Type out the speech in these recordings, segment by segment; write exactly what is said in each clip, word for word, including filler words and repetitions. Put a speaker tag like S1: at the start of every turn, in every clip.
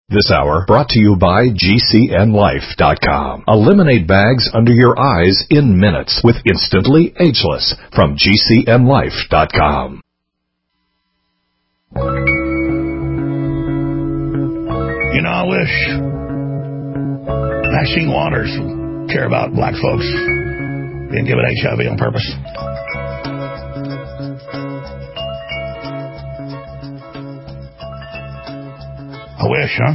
S1: This hour brought to you by G C N Life dot com. Eliminate bags under your eyes in minutes with Instantly Ageless from G C N Life dot com.
S2: You know, I wish Maxine Waters would care about black folks being given H I V on purpose. I wish, huh?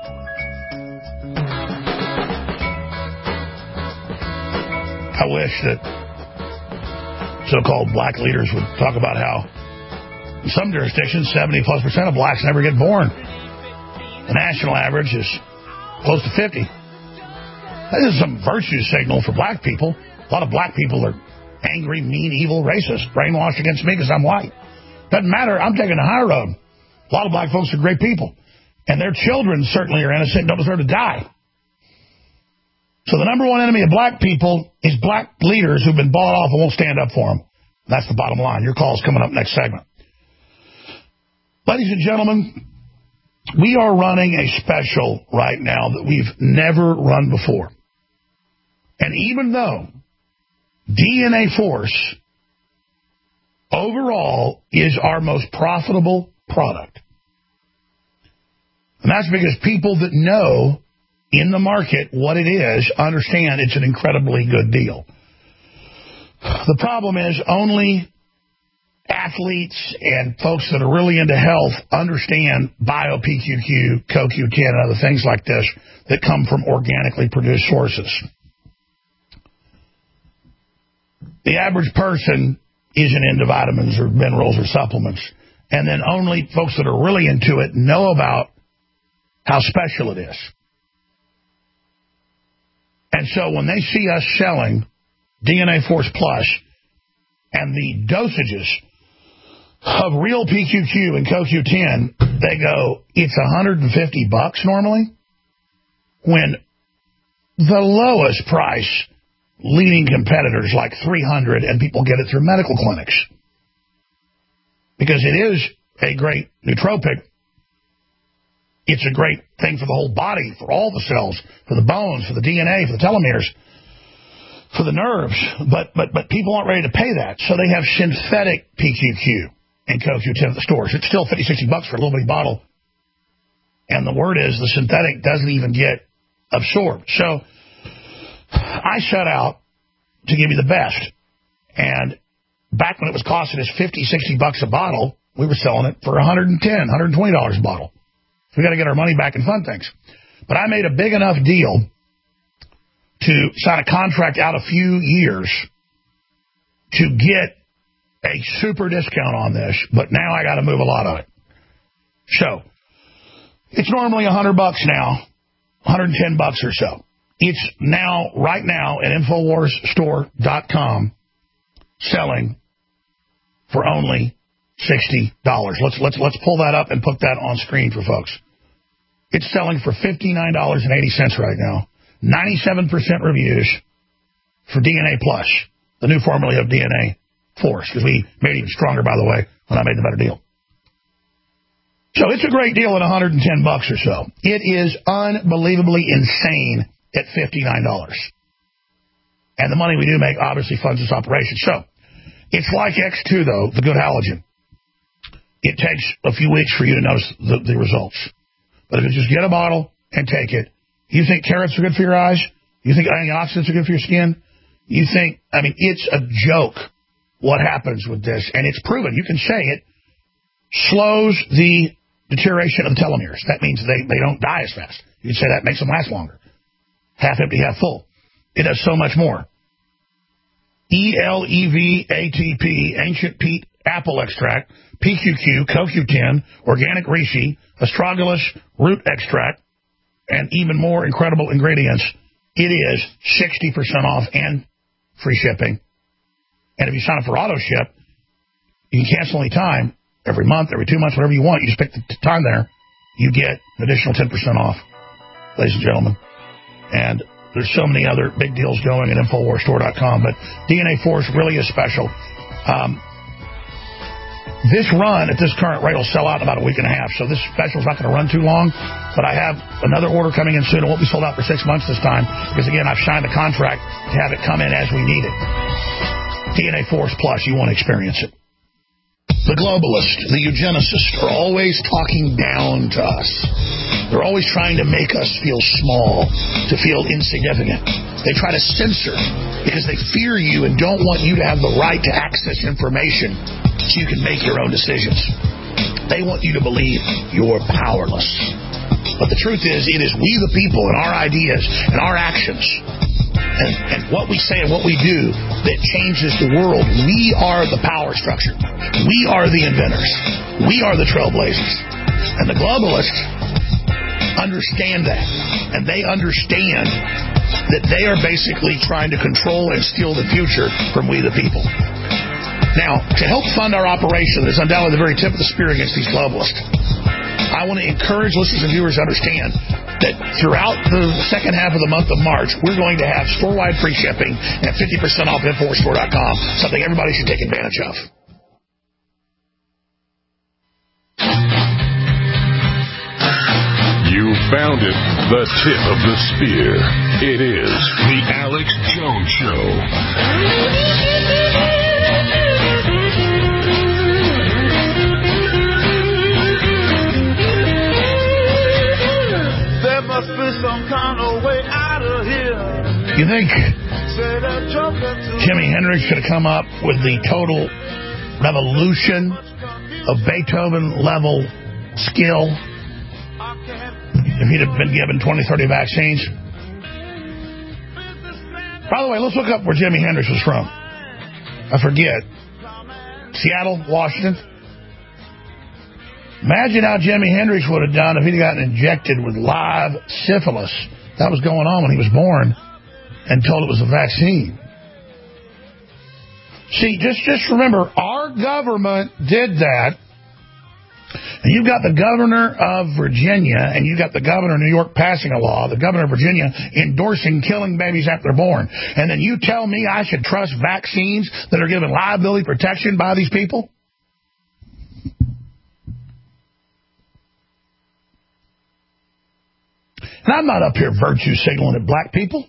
S2: I wish that so-called black leaders would talk about how in some jurisdictions, seventy plus percent of blacks never get born. The national average is close to fifty. That is some virtue signal for black people. A lot of black people are angry, mean, evil, racist, brainwashed against me because I'm white. Doesn't matter. I'm taking the high road. A lot of black folks are great people. And their children certainly are innocent and don't deserve to die. So the number one enemy of black people is black leaders who've been bought off and won't stand up for them. That's the bottom line. Your call's coming up next segment. Ladies and gentlemen, we are running a special right now that we've never run before. And even though D N A Force overall is our most profitable product, and that's because people that know in the market what it is understand it's an incredibly good deal. The problem is only athletes and folks that are really into health understand bio-P Q Q, C O Q ten, and other things like this that come from organically produced sources. The average person isn't into vitamins or minerals or supplements, and then only folks that are really into it know about how special it is. And so when they see us selling D N A Force Plus and the dosages of real P Q Q and C O Q ten, they go, it's one hundred fifty bucks normally, when the lowest price leading competitors like three hundred, and people get it through medical clinics. Because it is a great nootropic. It's a great thing for the whole body, for all the cells, for the bones, for the D N A, for the telomeres, for the nerves. But but but people aren't ready to pay that. So they have synthetic P Q Q and C O Q ten at the stores. It's still fifty, sixty bucks for a little bitty bottle. And the word is the synthetic doesn't even get absorbed. So I set out to give you the best. And back when it was costing us fifty, sixty bucks a bottle, we were selling it for one hundred ten, one hundred twenty dollars a bottle. We got to get our money back and fund things. But I made a big enough deal to sign a contract out a few years to get a super discount on this, but now I got to move a lot of it. So it's normally one hundred bucks now, one hundred ten bucks or so. It's now, right now, at Infowars Store dot com selling for only sixty dollars. Let's let's let's pull that up and put that on screen for folks. It's selling for fifty-nine dollars and eighty cents right now. ninety-seven percent reviews for D N A Plus, the new formula of D N A Force, because we made it even stronger, by the way, when I made the better deal. So it's a great deal at one hundred ten bucks or so. It is unbelievably insane at fifty-nine dollars. And the money we do make obviously funds this operation. So it's like X two, though, the good halogen. It takes a few weeks for you to notice the, the results. But if you just get a bottle and take it, you think carrots are good for your eyes? You think antioxidants are good for your skin? You think, I mean, it's a joke what happens with this. And it's proven, you can say it, slows the deterioration of the telomeres. That means they, they don't die as fast. You can say that makes them last longer. Half empty, half full. It does so much more. E L E V A T P, ancient peat apple extract, P Q Q, C O Q ten, organic reishi, astragalus root extract, and even more incredible ingredients. It is sixty percent off and free shipping. And if you sign up for auto ship, you can cancel any time, every month, every two months, whatever you want. You just pick the time there. You get an additional ten percent off, ladies and gentlemen. And there's so many other big deals going at Infowars Store dot com. But D N A Force really is special. Um, This run at this current rate will sell out in about a week and a half, so this special's not going to run too long. But I have another order coming in soon. It won't be sold out for six months this time because, again, I've signed the contract to have it come in as we need it. D N A Force Plus, you want to experience it. The globalists, the eugenicists, are always talking down to us. They're always trying to make us feel small, to feel insignificant. They try to censor because they fear you and don't want you to have the right to access information so you can make your own decisions. They want you to believe you're powerless. But the truth is, it is we the people and our ideas and our actions and, and what we say and what we do that changes the world. We are the power structure. We are the inventors. We are the trailblazers. And the globalists understand that. And they understand that they are basically trying to control and steal the future from we the people. Now, to help fund our operation, that's undoubtedly the very tip of the spear against these globalists. I want to encourage listeners and viewers to understand that throughout the second half of the month of March, we're going to have store-wide free shipping and fifty percent off Infowars Store dot com, something everybody should take advantage of.
S1: You found it, the tip of the spear. It is the Alex Jones Show.
S3: Must be some kind of way out of here.
S2: You think Jimi Hendrix could have come up with the total revolution of Beethoven-level skill if he'd have been given twenty, thirty vaccines? By the way, let's look up where Jimi Hendrix was from. I forget. Seattle, Washington? Imagine how Jimi Hendrix would have done if he'd gotten injected with live syphilis. That was going on when he was born and told it was a vaccine. See, just, just remember, our government did that. And you've got the governor of Virginia and you've got the governor of New York passing a law, the governor of Virginia endorsing killing babies after they're born. And then you tell me I should trust vaccines that are given liability protection by these people? And I'm not up here virtue signaling at black people.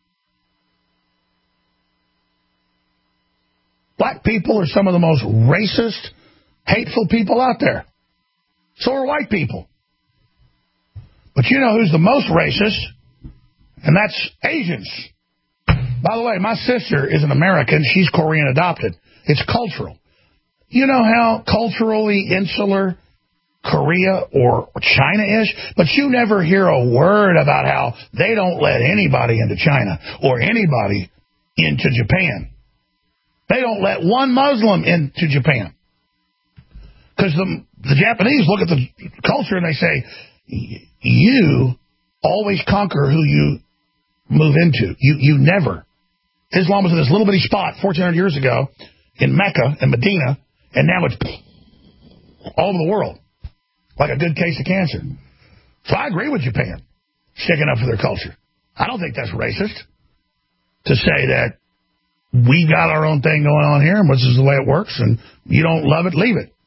S2: Black people are some of the most racist, hateful people out there. So are white people. But you know who's the most racist? And that's Asians. By the way, my sister is an American. She's Korean adopted. It's cultural. You know how culturally insular Korea or China is, but you never hear a word about how they don't let anybody into China or anybody into Japan. They don't let one Muslim into Japan. Because the, the Japanese look at the culture and they say, you always conquer who you move into. You, you never. Islam was in this little bitty spot fourteen hundred years ago in Mecca and Medina, and now it's all over the world. Like a good case of cancer. So I agree with Japan sticking up for their culture. I don't think that's racist to say that we got our own thing going on here and this is the way it works and you don't love it, leave it.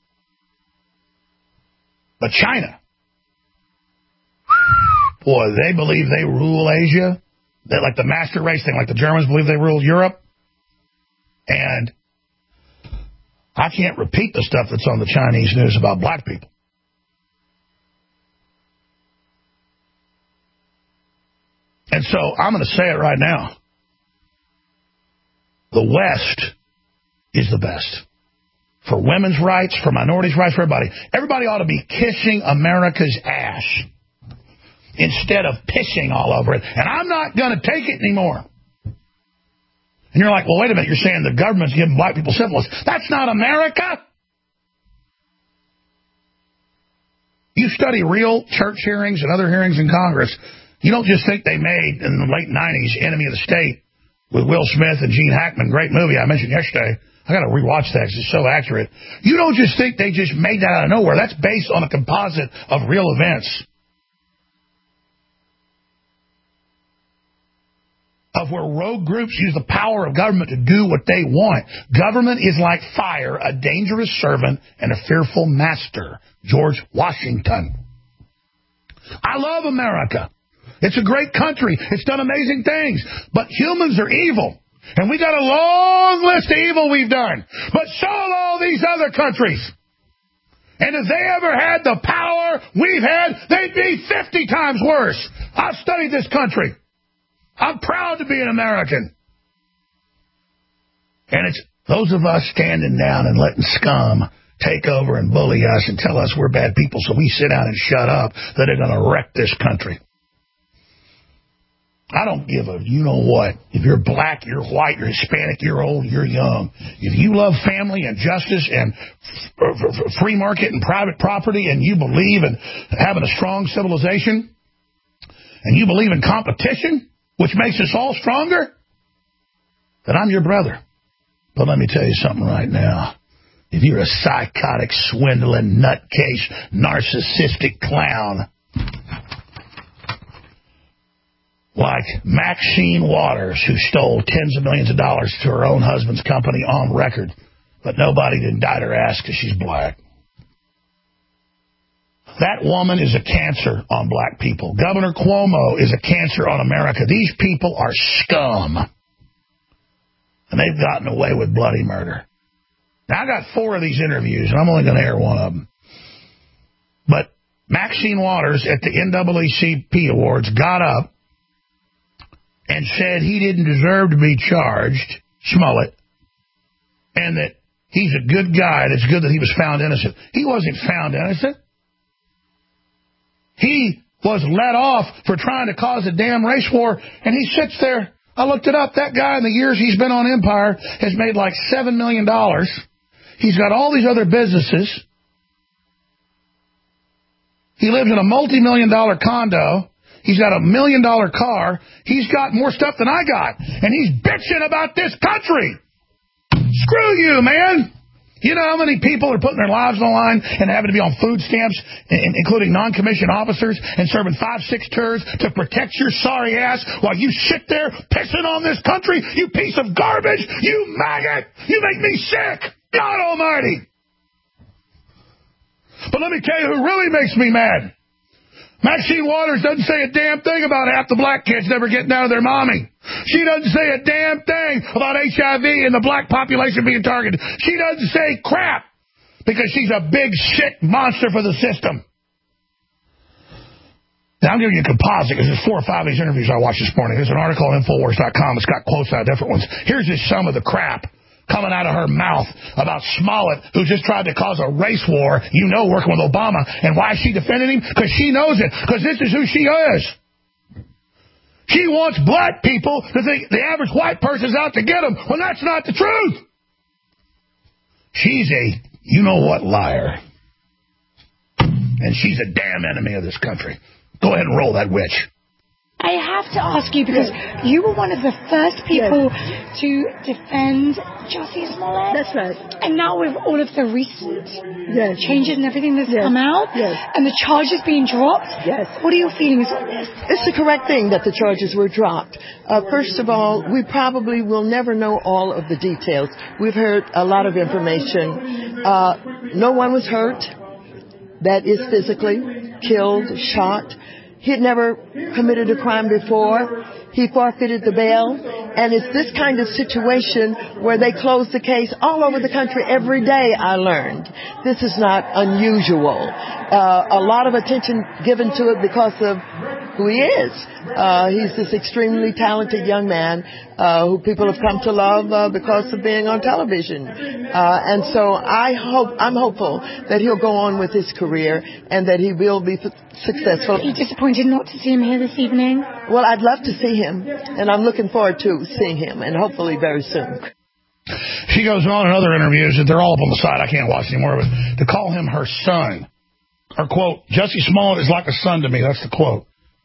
S2: But China, boy, they believe they rule Asia. They're like the master race thing, like the Germans believe they rule Europe. And I can't repeat the stuff that's on the Chinese news about black people. And so I'm going to say it right now. The West is the best. For women's rights, for minorities' rights, for everybody. Everybody ought to be kissing America's ass instead of pissing all over it. And I'm not going to take it anymore. And you're like, well, wait a minute. You're saying the government's giving black people syphilis. That's not America. You study real church hearings and other hearings in Congress. You don't just think they made, in the late nineties, Enemy of the State with Will Smith and Gene Hackman, great movie I mentioned yesterday. I got to rewatch that because it's so accurate. You don't just think they just made that out of nowhere. That's based on a composite of real events. of where rogue groups use the power of government to do what they want. Government is like fire, a dangerous servant and a fearful master. George Washington. I love America. It's a great country. It's done amazing things. But humans are evil. And we got a long list of evil we've done. But so have all these other countries. And if they ever had the power we've had, they'd be fifty times worse. I've studied this country. I'm proud to be an American. And it's those of us standing down and letting scum take over and bully us and tell us we're bad people so we sit down and shut up that are going to wreck this country. I don't give a you-know-what. If you're black, you're white, you're Hispanic, you're old, you're young. If you love family and justice and f- f- free market and private property and you believe in having a strong civilization and you believe in competition, which makes us all stronger, then I'm your brother. But let me tell you something right now. If you're a psychotic, swindling, nutcase, narcissistic clown like Maxine Waters, who stole tens of millions of dollars to her own husband's company on record, but nobody indicted her ass because she's black. That woman is a cancer on black people. Governor Cuomo is a cancer on America. These people are scum. And they've gotten away with bloody murder. Now, I got four of these interviews, and I'm only going to air one of them. But Maxine Waters at the N double A C P Awards got up and said he didn't deserve to be charged, Smollett, and that he's a good guy, and it's good that he was found innocent. He wasn't found innocent. He was let off for trying to cause a damn race war, and he sits there. I looked it up. That guy, in the years he's been on Empire, has made like seven million dollars. He's got all these other businesses. He lives in a multi-million dollar condo. He's got a million-dollar car. He's got more stuff than I got. And he's bitching about this country. Screw you, man. You know how many people are putting their lives on the line and having to be on food stamps, including non-commissioned officers, and serving five, six tours to protect your sorry ass while you sit there pissing on this country? You piece of garbage. You maggot. You make me sick. God almighty. But let me tell you who really makes me mad. Maxine Waters doesn't say a damn thing about half the black kids never getting out of their mommy. She doesn't say a damn thing about H I V and the black population being targeted. She doesn't say crap because she's a big, sick monster for the system. Now, I'm giving you a composite because there's four or five of these interviews I watched this morning. There's an article on Infowars dot com. It's got quotes out of different ones. Here's just some of the crap coming out of her mouth about Smollett, who just tried to cause a race war, you know, working with Obama. And why is she defending him? Because she knows it. Because this is who she is. She wants black people to think the average white person's out to get them, when that's not the truth. She's a you-know-what liar. And she's a damn enemy of this country. Go ahead and roll that witch.
S4: I have to ask you, because yes. you were one of the first people yes. to defend Jussie Smollett.
S5: That's right.
S4: And now with all of the recent
S5: yes.
S4: changes and everything that's
S5: yes.
S4: come out,
S5: yes.
S4: and the charges being dropped,
S5: yes.
S4: what are your feelings on this?
S5: It's the correct thing that the charges were dropped. Uh, first of all, we probably will never know all of the details. We've heard a lot of information. Uh, no one was hurt. That is physically killed, shot. He had never committed a crime before. He forfeited the bail. And it's this kind of situation where they close the case all over the country every day, I learned. This is not unusual. Uh, a lot of attention given to it because of who he is. Uh, he's this extremely talented young man uh, who people have come to love uh, because of being on television. Uh, and so I hope, I'm hopeful that he'll go on with his career and that he will be f- successful.
S4: Are you disappointed not to see him here this evening?
S5: Well, I'd love to see him, and I'm looking forward to seeing him, and hopefully very soon.
S2: She goes on in other interviews, and they're all up on the side. I can't watch anymore, but to call him her son. Her quote, Jussie Smollett is like a son to me. That's the quote.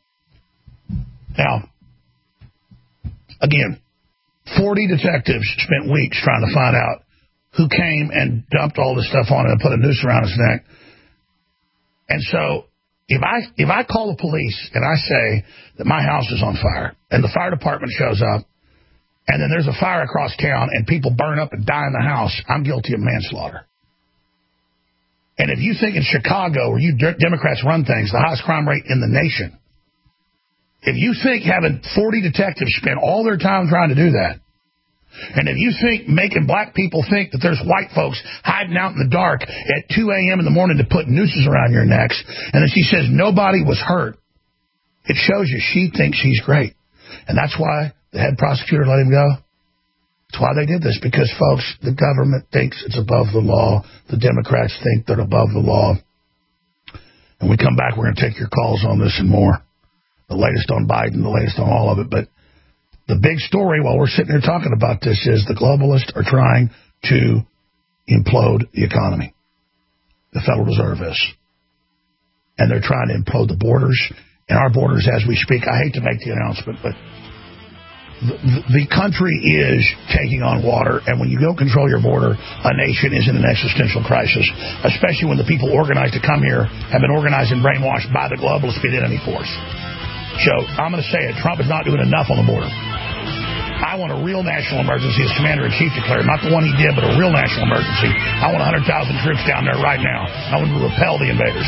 S2: Now, again, forty detectives spent weeks trying to find out who came and dumped all this stuff on him and put a noose around his neck. And so If I if I call the police and I say that my house is on fire and the fire department shows up and then there's a fire across town and people burn up and die in the house, I'm guilty of manslaughter. And if you think in Chicago, where you Democrats run things, the highest crime rate in the nation, if you think having forty detectives spend all their time trying to do that, and if you think making black people think that there's white folks hiding out in the dark at two a.m. in the morning to put nooses around your necks, and then she says nobody was hurt, it shows you she thinks she's great. And that's why the head prosecutor let him go. That's why they did this, because, folks, the government thinks it's above the law. The Democrats think they're above the law. And we come back, we're going to take your calls on this and more. The latest on Biden, the latest on all of it. But the big story while we're sitting here talking about this is the globalists are trying to implode the economy. The Federal Reserve is. And they're trying to implode the borders. And our borders, as we speak, I hate to make the announcement, but the, the country is taking on water. And when you don't control your border, a nation is in an existential crisis, especially when the people organized to come here have been organized and brainwashed by the globalists being enemy force. So I'm going to say it. Trump is not doing enough on the border. I want a real national emergency, as Commander-in-Chief declared. Not the one he did, but a real national emergency. I want one hundred thousand troops down there right now. I want to repel the invaders.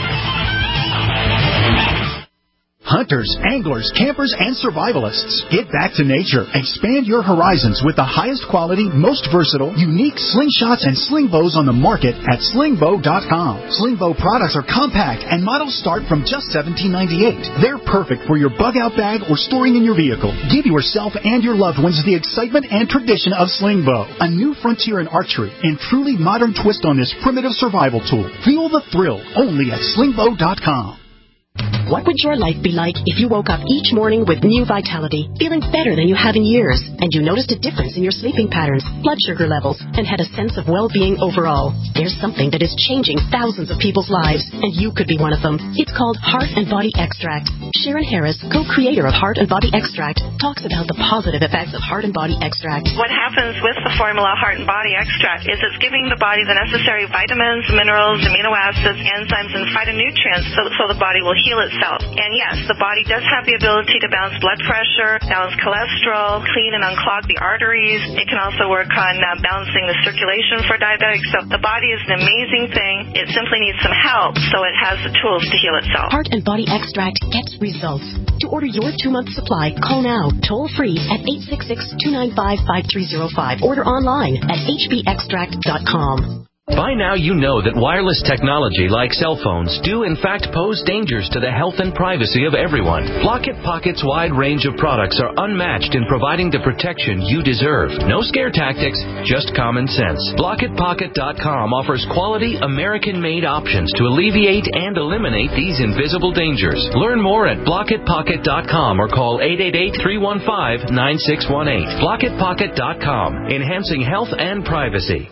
S6: Hunters, anglers, campers, and survivalists. Get back to nature. Expand your horizons with the highest quality, most versatile, unique slingshots and sling bows on the market at sling bow dot com. Sling bow products are compact and models start from just seventeen ninety-eight. They're perfect for your bug-out bag or storing in your vehicle. Give yourself and your loved ones the excitement and tradition of sling bow. A new frontier in archery and truly modern twist on this primitive survival tool. Feel the thrill only at sling bow dot com.
S7: What would your life be like if you woke up each morning with new vitality, feeling better than you have in years, and you noticed a difference in your sleeping patterns, blood sugar levels, and had a sense of well-being overall? There's something that is changing thousands of people's lives, and you could be one of them. It's called Heart and Body Extract. Sharon Harris, co-creator of Heart and Body Extract, talks about the positive effects of Heart and Body Extract.
S8: What happens with the formula Heart and Body Extract is it's giving the body the necessary vitamins, minerals, amino acids, enzymes, and phytonutrients so, so the body will heal itself. And yes, the body does have the ability to balance blood pressure, balance cholesterol, clean and unclog the arteries. It can also work on uh, balancing the circulation for diabetics. So the body is an amazing thing. It simply needs some help, so it has the tools to heal itself.
S7: Heart and Body Extract gets results. To order your two-month supply, call now, toll-free at eight six six, two nine five, five three zero five. Order online at h b extract dot com.
S9: By now you know that wireless technology like cell phones do in fact pose dangers to the health and privacy of everyone. Block It Pocket's wide range of products are unmatched in providing the protection you deserve. No scare tactics, just common sense. block it pocket dot com offers quality American-made options to alleviate and eliminate these invisible dangers. Learn more at block it pocket dot com or call eight eight eight, three one five, nine six one eight. block it pocket dot com, enhancing health and privacy.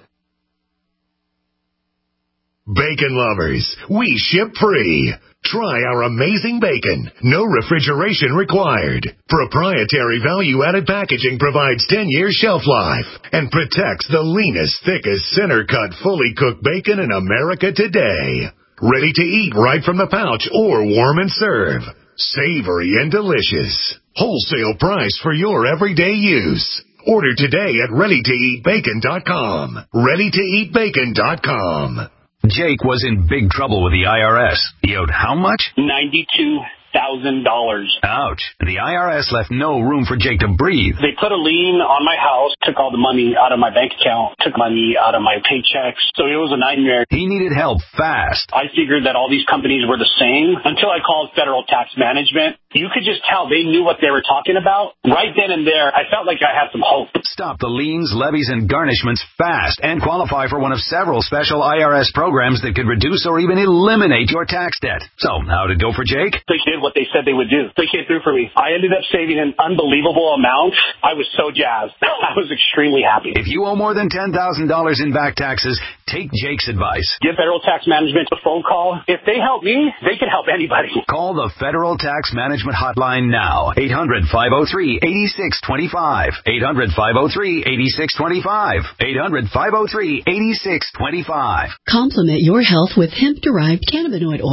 S1: Bacon lovers, we ship free. Try our amazing bacon. No refrigeration required. Proprietary value-added packaging provides ten years shelf life and protects the leanest, thickest, center-cut, fully cooked bacon in America today. Ready to eat right from the pouch or warm and serve. Savory and delicious. Wholesale price for your everyday use. Order today at ready to eat bacon dot com. ready to eat bacon dot com.
S10: Jake was in big trouble with the I R S. He owed how much?
S11: ninety-two thousand dollars.
S10: Ouch. The I R S left no room for Jake to breathe.
S11: They put a lien on my house, took all the money out of my bank account, took money out of my paychecks. So it was a nightmare.
S10: He needed help fast.
S11: I figured that all these companies were the same until I called Federal Tax Management. You could just tell they knew what they were talking about. Right then and there, I felt like I had some hope.
S10: Stop the liens, levies, and garnishments fast and qualify for one of several special I R S programs that could reduce or even eliminate your tax debt. So, how'd it go for Jake?
S11: They did what they said they would do. They came through for me. I ended up saving an unbelievable amount. I was so jazzed. I was extremely happy.
S10: If you owe more than ten thousand dollars in back taxes, take Jake's advice.
S11: Give Federal Tax Management a phone call. If they help me, they can help anybody.
S10: Call the Federal Tax Management Hotline now. eight hundred, five oh three, eight six two five. eight hundred, five oh three, eight six two five. eight hundred, five oh three, eight six two five.
S12: Complement your health with hemp-derived cannabinoid oil.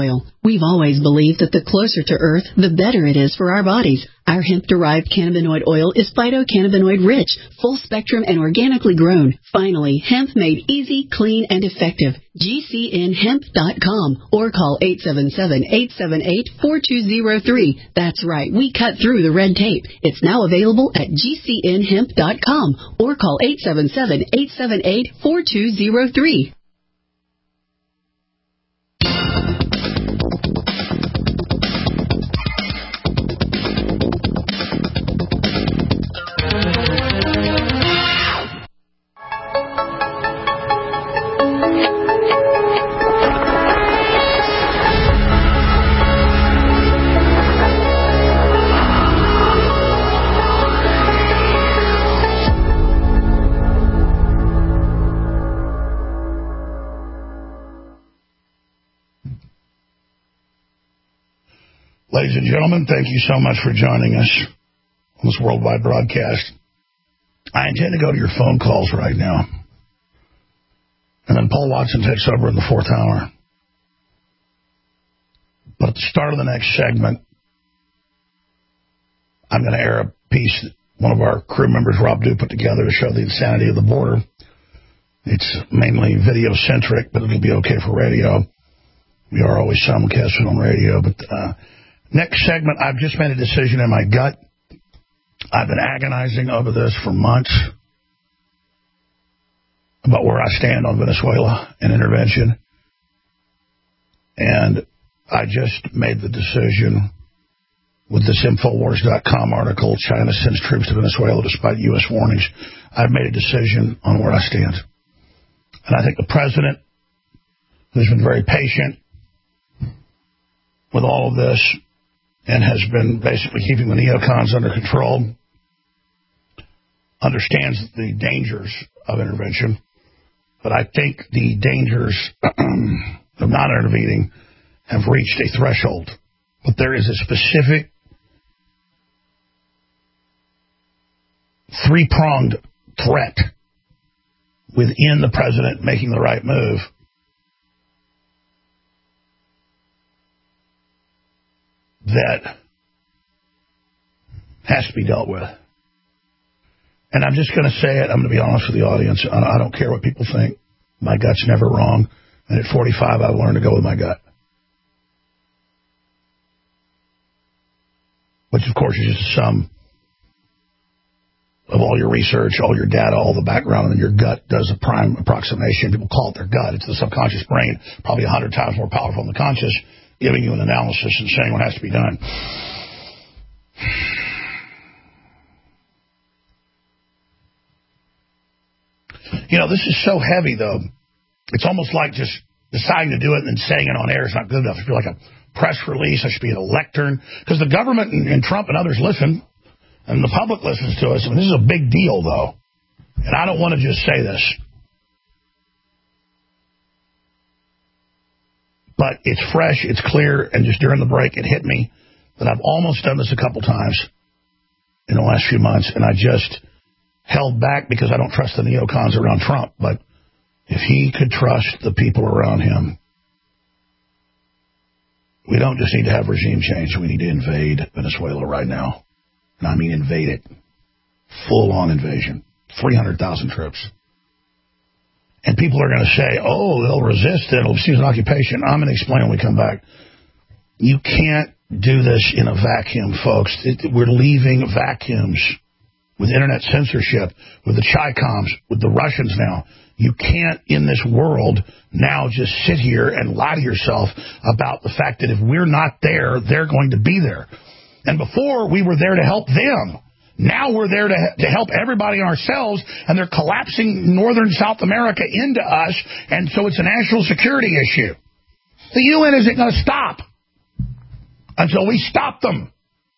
S7: We've always believed that the closer to Earth, the better it is for our bodies. Our hemp-derived cannabinoid oil is phytocannabinoid-rich, full-spectrum, and organically grown. Finally, hemp made easy, clean, and effective. G C N hemp dot com or call eight seven seven, eight seven eight, four two zero three. That's right, we cut through the red tape. It's now available at G C N hemp dot com or call eight seven seven, eight seven eight, four two zero three.
S2: Ladies and gentlemen, thank you so much for joining us on this worldwide broadcast. I intend to go to your phone calls right now. And then Paul Watson takes over in the fourth hour. But at the start of the next segment, I'm going to air a piece that one of our crew members, Rob Dew, put together to show the insanity of the border. It's mainly video-centric, but it'll be okay for radio. We are always simulcasting on radio, but... Uh, Next segment, I've just made a decision in my gut. I've been agonizing over this for months about where I stand on Venezuela and intervention. And I just made the decision with this Infowars dot com article, China sends troops to Venezuela despite U S warnings. I've made a decision on where I stand. And I think the president, who's been very patient with all of this, and has been basically keeping the neocons under control, understands the dangers of intervention. But I think the dangers of not intervening have reached a threshold. But there is a specific three-pronged threat within the president making the right move that has to be dealt with. And I'm just going to say it. I'm going to be honest with the audience. I don't care what people think. My gut's never wrong. And at forty-five, I've learned to go with my gut. Which, of course, is just a sum of all your research, all your data, all the background, and then your gut does a prime approximation. People call it their gut. It's the subconscious brain, probably a hundred times more powerful than the conscious, giving you an analysis and saying what has to be done. You know, this is so heavy, though. It's almost like just deciding to do it and then saying it on air is not good enough. It should be like a press release. It should be a lectern. Because the government and, and Trump and others listen, and the public listens to us. I mean, this is a big deal, though. And I don't want to just say this. But it's fresh, it's clear, and just during the break, it hit me that I've almost done this a couple times in the last few months, and I just held back because I don't trust the neocons around Trump. But if he could trust the people around him, we don't just need to have regime change. We need to invade Venezuela right now. And I mean invade it. Full-on invasion. three hundred thousand troops. And people are going to say, oh, they'll resist it. It'll be an occupation. I'm going to explain when we come back. You can't do this in a vacuum, folks. It, we're leaving vacuums with internet censorship, with the Chi-Coms, with the Russians now. You can't, in this world, now just sit here and lie to yourself about the fact that if we're not there, they're going to be there. And before, we were there to help them. Now we're there to, to help everybody and ourselves, and they're collapsing Northern South America into us, and so it's a national security issue. The U N isn't going to stop until we stop them.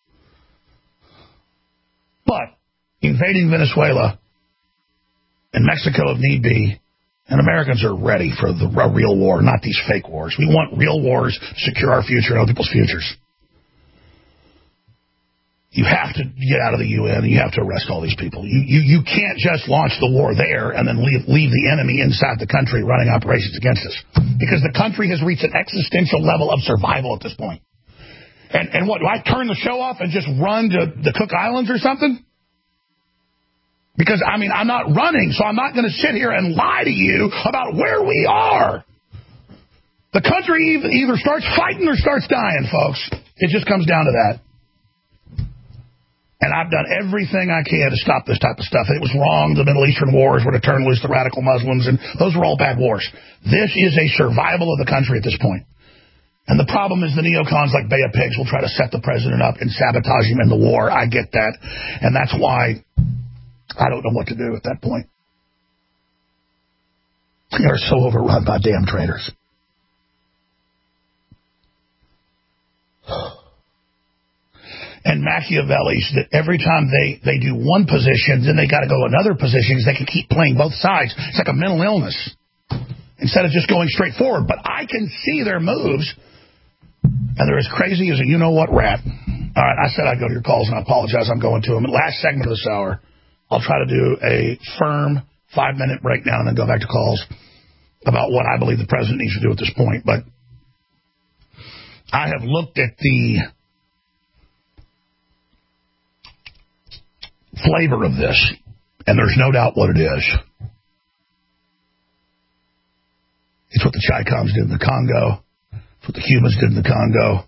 S2: But invading Venezuela and Mexico if need be, and Americans are ready for the real war, not these fake wars. We want real wars to secure our future and other people's futures. You have to get out of the U N and you have to arrest all these people. You, you, you can't just launch the war there and then leave, leave the enemy inside the country running operations against us. Because the country has reached an existential level of survival at this point. And, and what, do I turn the show off and just run to the Cook Islands or something? Because, I mean, I'm not running, so I'm not going to sit here and lie to you about where we are. The country either starts fighting or starts dying, folks. It just comes down to that. And I've done everything I can to stop this type of stuff. It was wrong. The Middle Eastern wars were to turn loose the radical Muslims, and those were all bad wars. This is a survival of the country at this point. And the problem is the neocons like Bay of Pigs will try to set the president up and sabotage him in the war. I get that. And that's why I don't know what to do at that point. We are so overrun by damn traitors. And Machiavellis that every time they, they do one position, then they got to go another position because they can keep playing both sides. It's like a mental illness instead of just going straight forward. But I can see their moves, and they're as crazy as a you-know-what rat. All right, I said I'd go to your calls, and I apologize. I'm going to them. Last segment of this hour, I'll try to do a firm five-minute breakdown and then go back to calls about what I believe the president needs to do at this point. But I have looked at the flavor of this, and there's no doubt what it is. It's what the Chi-Coms did in the Congo. It's what the Cubans did in the Congo.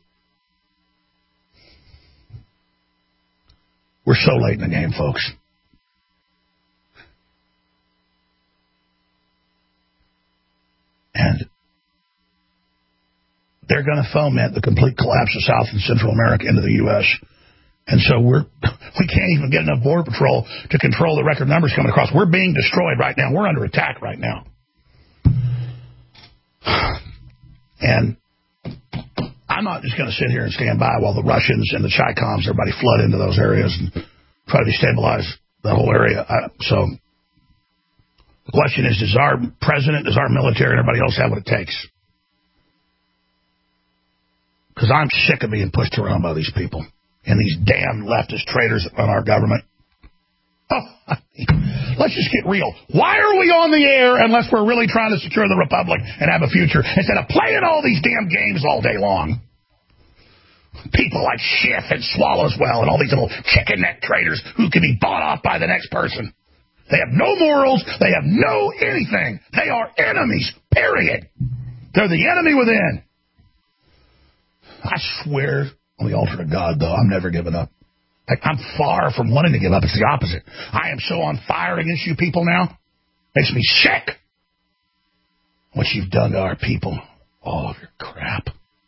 S2: We're so late in the game, folks. And they're going to foment the complete collapse of South and Central America into the U S And so we're, we can't even get enough Border Patrol to control the record numbers coming across. We're being destroyed right now. We're under attack right now. And I'm not just going to sit here and stand by while the Russians and the Chi-Coms, everybody flood into those areas and try to destabilize the whole area. I, so the question is, does our president, does our military, and everybody else have what it takes? Because I'm sick of being pushed around by these people and these damn leftist traitors that run our government. Oh, let's just get real. Why are we on the air unless we're really trying to secure the Republic and have a future instead of playing all these damn games all day long? People like Schiff and Swallowswell and all these little chicken neck traitors who can be bought off by the next person. They have no morals. They have no anything. They are enemies, period. They're the enemy within. I swear on the altar of God, though, I'm never giving up. Like, I'm far from wanting to give up. It's the opposite. I am so on fire against you people now. Makes me sick. What you've done to our people. All of your crap.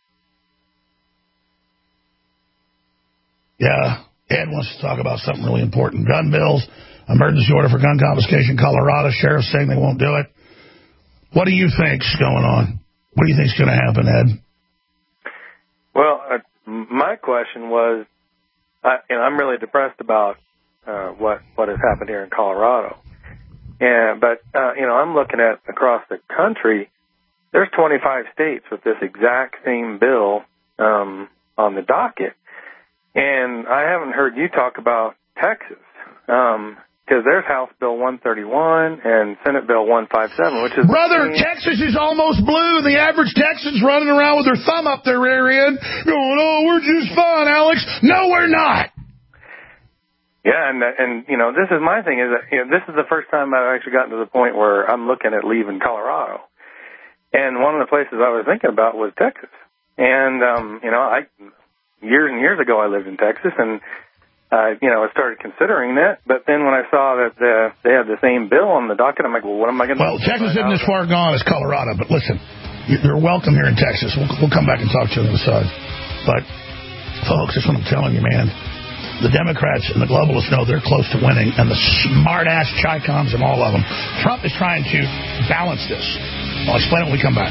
S2: Yeah, Ed wants to talk about something really important. Gun bills, emergency order for gun confiscation, Colorado. Sheriff's saying they won't do it. What do you think's going on? What do you think's going to happen, Ed?
S12: Well, uh, my question was, I, you know, I'm really depressed about uh, what what has happened here in Colorado. And but uh, you know, I'm looking at across the country. There's twenty-five states with this exact same bill um, on the docket, and I haven't heard you talk about Texas because um, there's House Bill one thirty-one and Senate Bill one fifty-seven, which is
S2: brother. Texas is almost blue. The average Texan's running around with their thumb up their rear end, going, "Oh, we're just fine, Alex." No, we're not.
S12: Yeah, and and you know, this is my thing is that you know, this is the first time I've actually gotten to the point where I'm looking at leaving Colorado, and one of the places I was thinking about was Texas. And um, you know, I years and years ago I lived in Texas, and Uh, you know, I started considering that, but then when I saw that the, they had the same bill on the docket, I'm like, well, what am I going to
S2: well,
S12: do?
S2: Well, Texas isn't as far gone as Colorado, but listen, you're welcome here in Texas. We'll, we'll come back and talk to you on the side. But, folks, that's what I'm telling you, man. The Democrats and the globalists know they're close to winning, and the smart-ass Chi-Coms and all of them. Trump is trying to balance this. I'll explain it when we come back.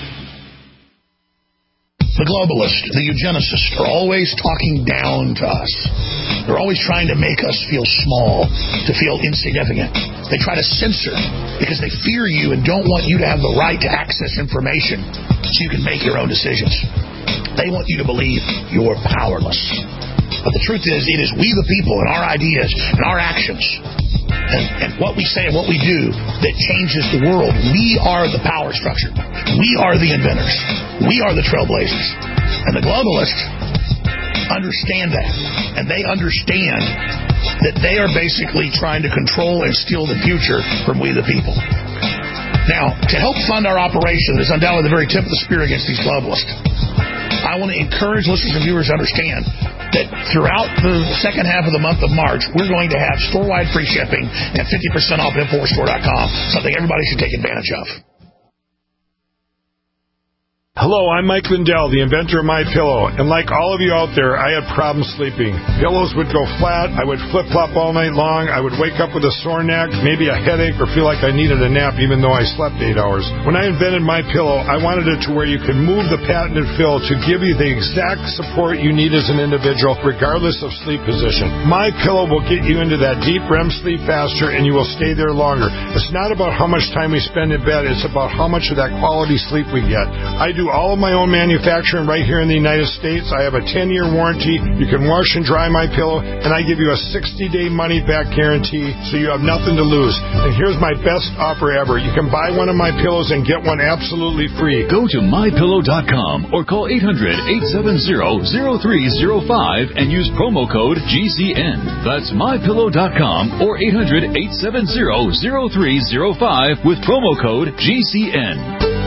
S2: The globalists, the eugenicists, are always talking down to us. They're always trying to make us feel small, to feel insignificant. They try to censor because they fear you and don't want you to have the right to access information so you can make your own decisions. They want you to believe you're powerless. But the truth is, it is we the people and our ideas and our actions and, and what we say and what we do that changes the world. We are the power structure. We are the inventors. We are the trailblazers. And the globalists understand that. And they understand that they are basically trying to control and steal the future from we the people. Now, to help fund our operation, that's undoubtedly the very tip of the spear against these globalists, I want to encourage listeners and viewers to understand that throughout the second half of the month of March, we're going to have store-wide free shipping and fifty percent off Infowars Store dot com, something everybody should take advantage of.
S13: Hello, I'm Mike Lindell, the inventor of MyPillow, and like all of you out there, I had problems sleeping. Pillows would go flat, I would flip-flop all night long, I would wake up with a sore neck, maybe a headache, or feel like I needed a nap even though I slept eight hours. When I invented MyPillow, I wanted it to where you could move the patented fill to give you the exact support you need as an individual, regardless of sleep position. MyPillow will get you into that deep R E M sleep faster, and you will stay there longer. It's not about how much time we spend in bed, it's about how much of that quality sleep we get. I do all of my own manufacturing right here in the United States. I have a ten-year warranty. You can wash and dry my pillow, and I give you a sixty-day money-back guarantee, so you have nothing to lose. And here's my best offer ever. You can buy one of my pillows and get one absolutely free.
S14: Go to my pillow dot com or call eight hundred, eight seven zero, zero three zero five and use promo code G C N. That's my pillow dot com or eight hundred, eight seven zero, zero three zero five with promo code G C N.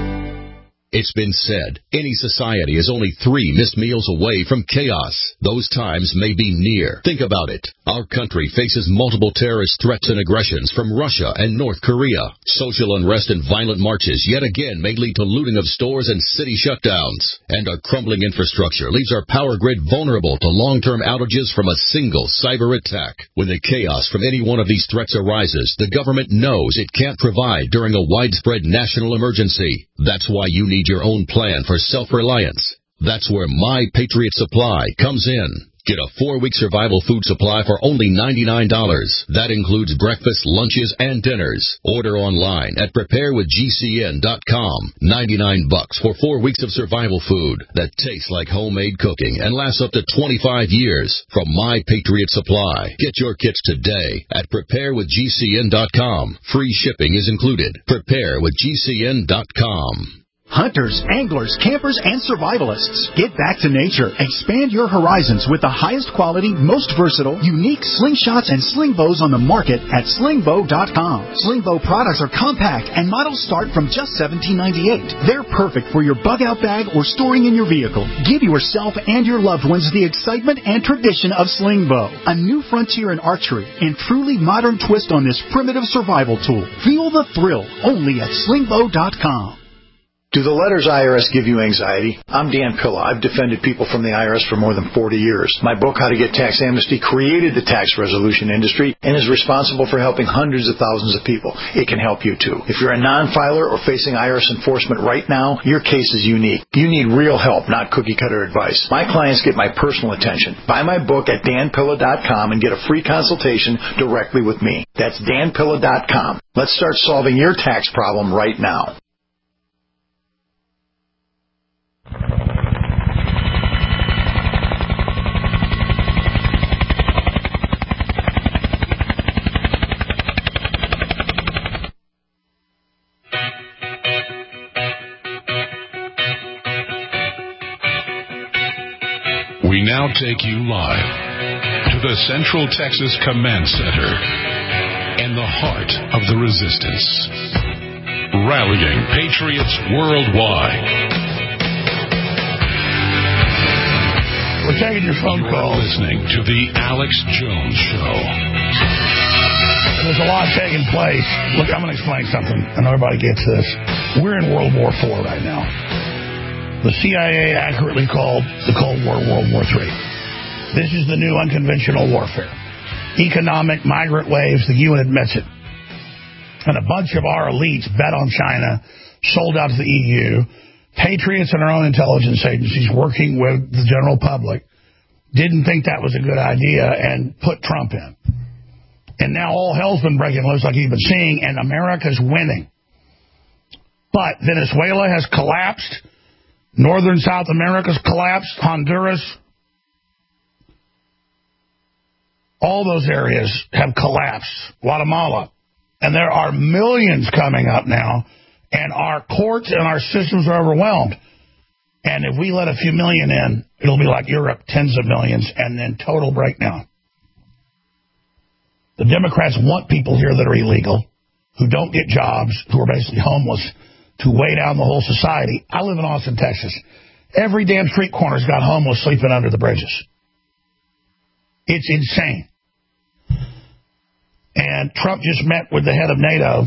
S15: It's been said, any society is only three missed meals away from chaos. Those times may be near. Think about it. Our country faces multiple terrorist threats and aggressions from Russia and North Korea. Social unrest and violent marches yet again may lead to looting of stores and city shutdowns. And our crumbling infrastructure leaves our power grid vulnerable to long-term outages from a single cyber attack. When the chaos from any one of these threats arises, the government knows it can't provide during a widespread national emergency. That's why you need your own plan for self-reliance. That's where My Patriot Supply comes in. Get a four-week survival food supply for only ninety-nine dollars. That includes breakfast, lunches, and dinners. Order online at prepare with G C N dot com. ninety-nine bucks for four weeks of survival food that tastes like homemade cooking and lasts up to twenty-five years from My Patriot Supply. Get your kits today at prepare with G C N dot com. Free shipping is included. prepare with G C N dot com.
S6: Hunters, anglers, campers, and survivalists. Get back to nature. Expand your horizons with the highest quality, most versatile, unique slingshots and sling bows on the market at sling bow dot com. Sling bow products are compact and models start from just seventeen ninety-eight. They're perfect for your bug-out bag or storing in your vehicle. Give yourself and your loved ones the excitement and tradition of sling bow. A new frontier in archery and truly modern twist on this primitive survival tool. Feel the thrill only at sling bow dot com.
S16: Do the letters I R S give you anxiety? I'm Dan Pilla. I've defended people from the I R S for more than forty years. My book, How to Get Tax Amnesty, created the tax resolution industry and is responsible for helping hundreds of thousands of people. It can help you, too. If you're a non-filer or facing I R S enforcement right now, your case is unique. You need real help, not cookie-cutter advice. My clients get my personal attention. Buy my book at dan pilla dot com and get a free consultation directly with me. That's dan pilla dot com. Let's start solving your tax problem right now.
S17: We now take you live to the Central Texas Command Center and the heart of the resistance. Rallying patriots worldwide.
S2: We're taking your phone
S17: you
S2: calls.
S17: You're listening to the Alex Jones Show.
S2: There's a lot taking place. Look, I'm going to explain something, and everybody gets this. We're in World War Four right now. The C I A accurately called the Cold War World War Three. This is the new unconventional warfare. Economic migrant waves, the U N admits it. And a bunch of our elites bet on China, sold out to the E U. Patriots and our own intelligence agencies working with the general public didn't think that was a good idea and put Trump in. And now all hell's been breaking loose like you've been seeing, and America's winning. But Venezuela has collapsed. Northern South America's collapsed. Honduras. all those areas have collapsed. Guatemala. And there are millions coming up now, and our courts and our systems are overwhelmed. And if we let a few million in, it'll be like Europe, tens of millions, and then total breakdown. The Democrats want people here that are illegal, who don't get jobs, who are basically homeless, to weigh down the whole society. I live in Austin, Texas. Every damn street corner's got homeless sleeping under the bridges. It's insane. And Trump just met with the head of NATO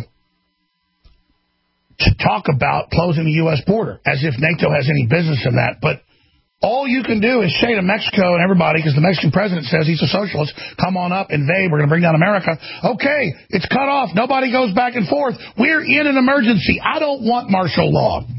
S2: to talk about closing the U S border, as if NATO has any business in that. But all you can do is say to Mexico and everybody, because the Mexican president says he's a socialist, come on up, invade, we're going to bring down America. Okay, it's cut off. Nobody goes back and forth. We're in an emergency. I don't want martial law.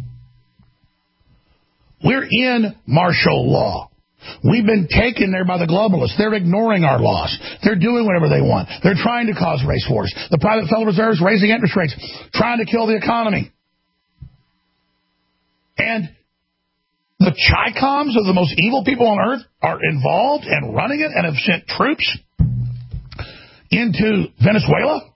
S2: We're in martial law. We've been taken there by the globalists. They're ignoring our laws. They're doing whatever they want. They're trying to cause race wars. The private Federal Reserve's raising interest rates, trying to kill the economy. And the Chi-Coms of the most evil people on earth are involved and running it and have sent troops into Venezuela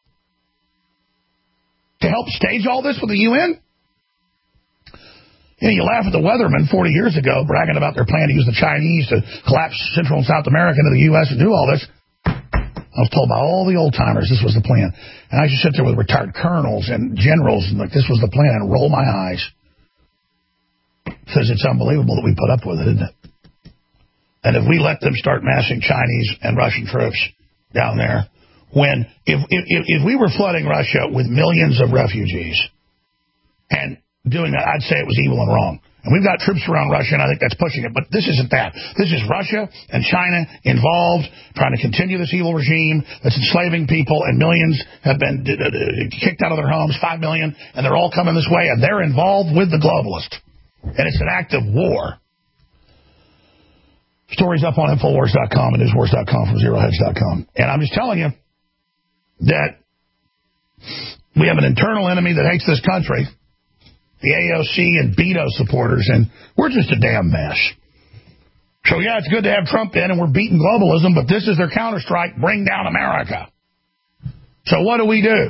S2: to help stage all this with the U N? You know, you laugh at the weathermen forty years ago bragging about their plan to use the Chinese to collapse Central and South America into the U S and do all this. I was told by all the old-timers this was the plan. And I used to sit there with retired colonels and generals and like, this was the plan, and roll my eyes. Because it's unbelievable that we put up with it, isn't it? And if we let them start massing Chinese and Russian troops down there, when if if, if we were flooding Russia with millions of refugees and doing that, I'd say it was evil and wrong. And we've got troops around Russia, and I think that's pushing it. But this isn't that. This is Russia and China involved, trying to continue this evil regime that's enslaving people, and millions have been d- d- kicked out of their homes, five million, and they're all coming this way, and they're involved with the globalists. And it's an act of war. Stories up on Infowars dot com and Newswars dot com from Zero Hedge dot com. And I'm just telling you that we have an internal enemy that hates this country, the A O C and Beto supporters, and we're just a damn mess. So, yeah, it's good to have Trump in, and we're beating globalism, but this is their counterstrike, bring down America. So what do we do?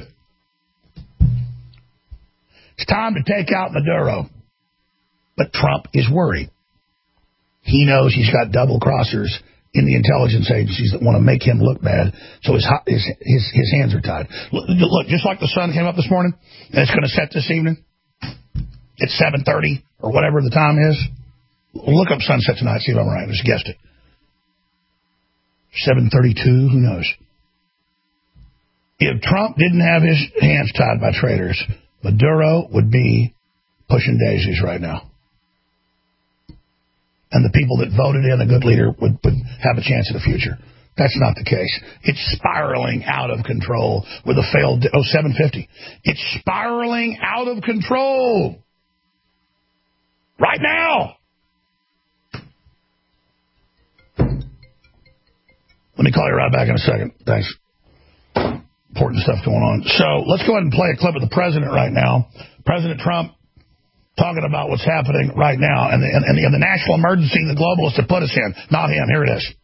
S2: It's time to take out Maduro. But Trump is worried. He knows he's got double-crossers in the intelligence agencies that want to make him look bad, so his his his, his hands are tied. Look, look, just like the sun came up this morning, and it's going to set this evening. It's seven thirty or whatever the time is. Look up sunset tonight, see if I'm right. I just guessed it. seven thirty-two, who knows? If Trump didn't have his hands tied by traitors, Maduro would be pushing daisies right now. And the people that voted in a good leader would, would have a chance in the future. That's not the case. It's spiraling out of control with a failed... Oh, seven fifty. It's spiraling out of control. Right now. Let me call you right back in a second. Thanks. Important stuff going on. So let's go ahead and play a clip of the president right now. President Trump talking about what's happening right now and the, and, and the, and the national emergency the globalists have put us in. Not him. Here it is.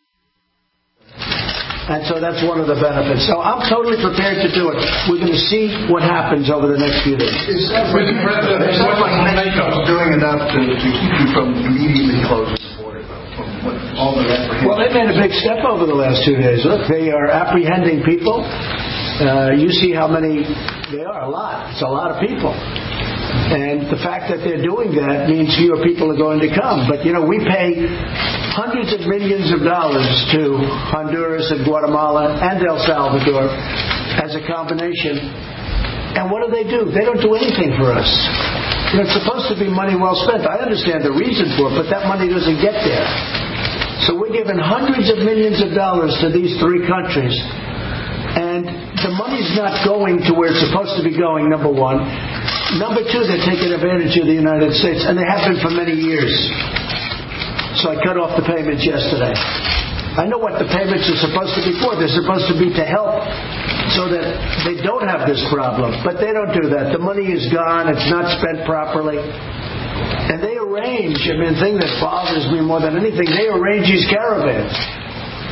S18: And so that's one of the benefits. So I'm totally prepared to do it. We're going to see what happens over the next few days.
S19: Mister President, it's not like Mexico's doing enough to, to keep you from immediately closing the border, from what all the apprehension.
S18: Well, they made a big step over the last two days. Look, they are apprehending people. Uh, you see how many they are. A lot. It's a lot of people. And the fact that they're doing that means fewer people are going to come. But, you know, we pay hundreds of millions of dollars to Honduras and Guatemala and El Salvador as a combination. And what do they do? They don't do anything for us. You know, it's supposed to be money well spent. I understand the reason for it, but that money doesn't get there. So we're giving hundreds of millions of dollars to these three countries. And the money's not going to where it's supposed to be going, number one. Number two, they're taking advantage of the United States, and they have been for many years. So I cut off the payments yesterday. I know what the payments are supposed to be for. They're supposed to be to help so that they don't have this problem. But they don't do that. The money is gone. It's not spent properly. And they arrange, I mean, the thing that bothers me more than anything, they arrange these caravans.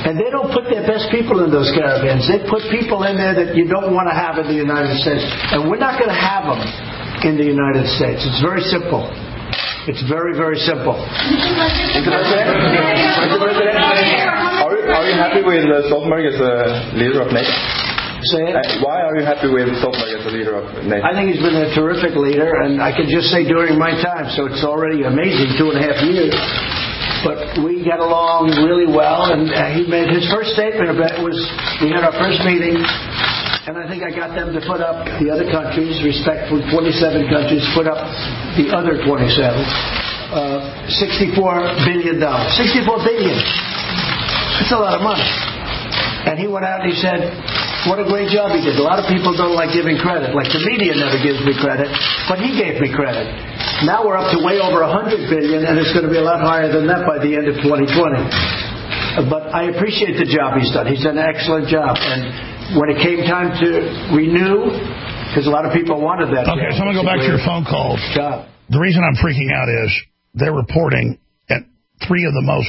S18: And they don't put their best people in those caravans. They put people in there that you don't want to have in the United States. And we're not going to have them in the United States. It's very simple. It's very, very simple.
S20: Mister President, Mister President, are, are you happy with uh, Stoltenberg as a leader of NATO?
S18: Say it.
S20: Uh, why are you happy with Stoltenberg as a leader of NATO?
S18: I think he's been a terrific leader, and I can just say during my time, so it's already amazing, two and a half years. But we got along really well, and uh, he made his first statement about it was, we had our first meeting, and I think I got them to put up the other countries, respectfully, twenty-seven countries, put up the other twenty-seven, uh, sixty-four billion dollars. sixty-four billion dollars. That's a lot of money. And he went out and he said, what a great job he did. A lot of people don't like giving credit. Like the media never gives me credit, but he gave me credit. Now we're up to way over one hundred billion dollars, and it's going to be a lot higher than that by the end of twenty twenty. But I appreciate the job he's done. He's done an excellent job. And when it came time to renew, because a lot of people wanted that.
S2: Okay, so I'm going to go back to your phone calls.
S18: Job.
S2: The reason I'm freaking out is they're reporting at three of the most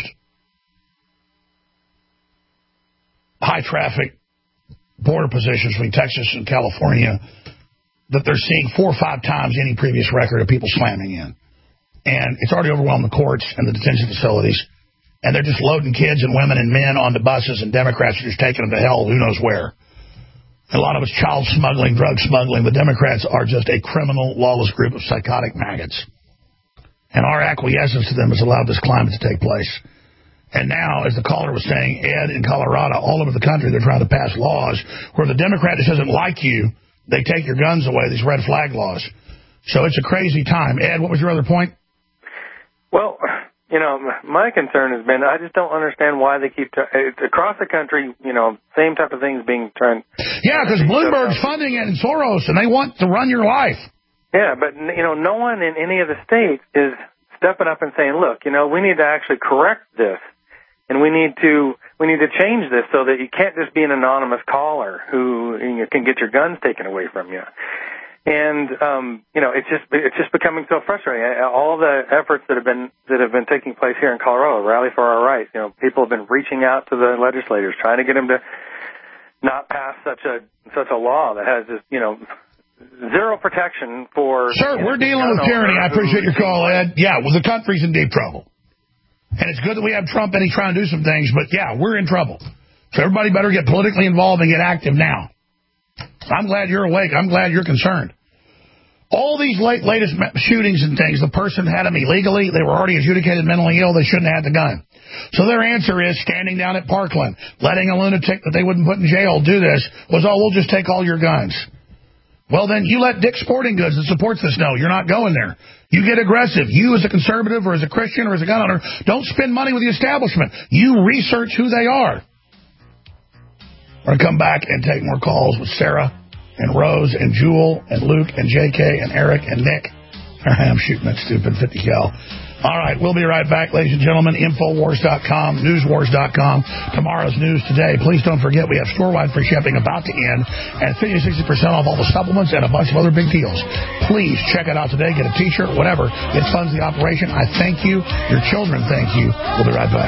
S2: high-traffic border positions between Texas and California that they're seeing four or five times any previous record of people slamming in. And it's already overwhelmed the courts and the detention facilities. And they're just loading kids and women and men onto buses, and Democrats are just taking them to hell who knows where. A lot of it's child smuggling, drug smuggling. The Democrats are just a criminal, lawless group of psychotic maggots. And our acquiescence to them has allowed this climate to take place. And now, as the caller was saying, Ed, in Colorado, all over the country, they're trying to pass laws where the Democrat just doesn't like you, they take your guns away, these red flag laws. So it's a crazy time. Ed, what was your other point?
S12: Well, you know, my concern has been I just don't understand why they keep t- it's across the country. You know, same type of things being trying.
S2: Yeah, because Bloomberg's funding it and Soros, and they want to run your life.
S12: Yeah, but you know, no one in any of the states is stepping up and saying, "Look, you know, we need to actually correct this, and we need to we need to change this so that you can't just be an anonymous caller who you know, can get your guns taken away from you." And um, you know, it's just it's just becoming so frustrating. All the efforts that have been that have been taking place here in Colorado, Rally for Our Rights. You know, people have been reaching out to the legislators, trying to get them to not pass such a such a law that has this, you know, zero protection for.
S2: Sir, we're know, dealing with tyranny. I appreciate your call, Ed. Yeah, well, the country's in deep trouble, and it's good that we have Trump and he's trying to do some things. But yeah, we're in trouble. So everybody better get politically involved and get active now. I'm glad you're awake. I'm glad you're concerned. All these late, latest shootings and things, the person had them illegally. They were already adjudicated mentally ill. They shouldn't have had the gun. So their answer is standing down at Parkland, letting a lunatic that they wouldn't put in jail do this was, oh, we'll just take all your guns. Well, then you let Dick's Sporting Goods that supports this know. You're not going there. You get aggressive. You as a conservative or as a Christian or as a gun owner, don't spend money with the establishment. You research who they are. We're going to come back and take more calls with Sarah and Rose and Jewel and Luke and J K and Eric and Nick. I'm shooting that stupid fifty cal. All right, we'll be right back, ladies and gentlemen. Infowars dot com, Newswars dot com. Tomorrow's news today. Please don't forget we have store-wide free shipping about to end and fifty to sixty percent off all the supplements and a bunch of other big deals. Please check it out today. Get a T-shirt, whatever. It funds the operation. I thank you. Your children thank you. We'll be right back.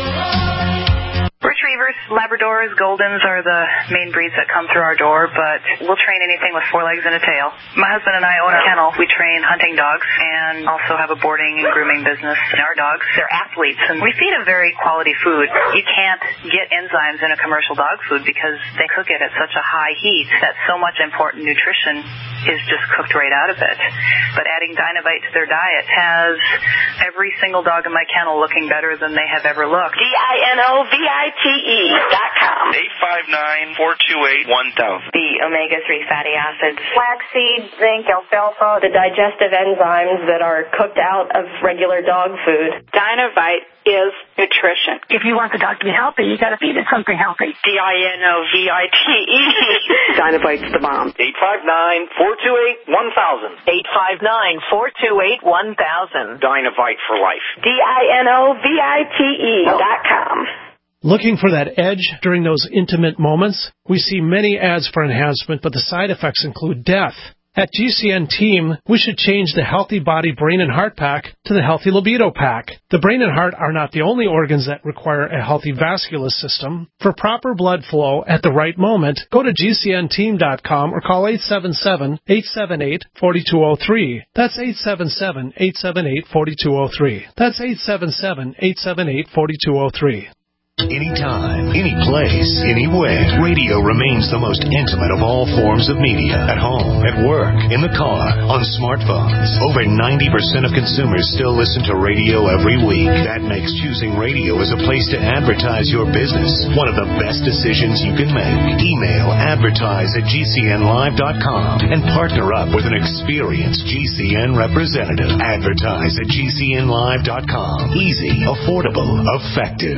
S8: Retrievers, Labradors, Goldens are the main breeds that come through our door, but we'll train anything with four legs and a tail. My husband and I own a kennel. We train hunting dogs and also have a boarding and grooming business. And our dogs, they're athletes, and we feed them very quality food. You can't get enzymes in a commercial dog food because they cook it at such a high heat that so much important nutrition is just cooked right out of it. But adding Dynovite to their diet has every single dog in my kennel looking better than they have ever looked.
S21: D I N O V I T E dot com.
S22: eight five nine, four two eight, one thousand.
S21: The omega three fatty acids. Flaxseed, zinc, alfalfa. The digestive enzymes that are cooked out of regular dog food.
S23: Dynovite is nutrition.
S24: If you want the dog to be healthy, you got to feed it something healthy.
S23: D I N O V I T E.
S21: Dynovite's the bomb.
S22: eight five nine, four two eight, one thousand.
S21: eight five nine, four two eight, one thousand.
S22: Dynovite for life.
S21: D I N O V I T E dot com.
S25: Looking for that edge during those intimate moments? We see many ads for enhancement, but the side effects include death. At G C N Team, we should change the Healthy Body, Brain, and Heart Pack to the Healthy Libido Pack. The brain and heart are not the only organs that require a healthy vascular system. For proper blood flow at the right moment, go to G C N team dot com or call eight seven seven, eight seven eight, four two zero three. That's eight seven seven, eight seven eight, four two zero three. That's eight seven seven, eight seven eight, four two zero three.
S1: Anytime, any place, anywhere, radio remains the most intimate of all forms of media. At home, at work, in the car, on smartphones. Over ninety percent of consumers still listen to radio every week. That makes choosing radio as a place to advertise your business one of the best decisions you can make. Email advertise at G C N live dot com and partner up with an experienced G C N representative. Advertise at G C N live dot com. Easy, affordable, effective.